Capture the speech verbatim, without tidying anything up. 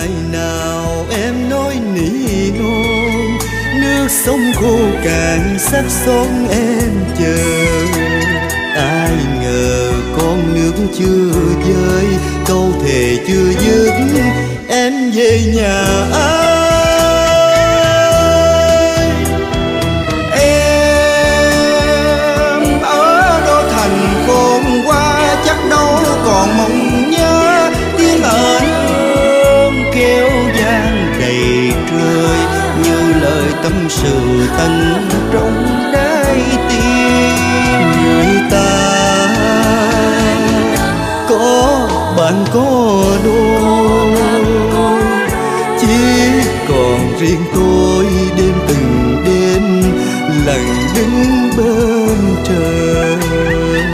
ngày nào em nói nỉ non, nước sông khô cạn sắc son em chờ. Ai ngờ con nước chưa rơi, câu thề chưa dứt, em về nhà ơi. Em ở đó thành con qua chắc đâu còn mong nhớ tiếng ơn kêu vang đầy trời, như lời tâm sự tận trong đáy tim. Người ta có bạn có đôi, chỉ còn riêng tôi đêm từng đêm lặng đứng bên trời.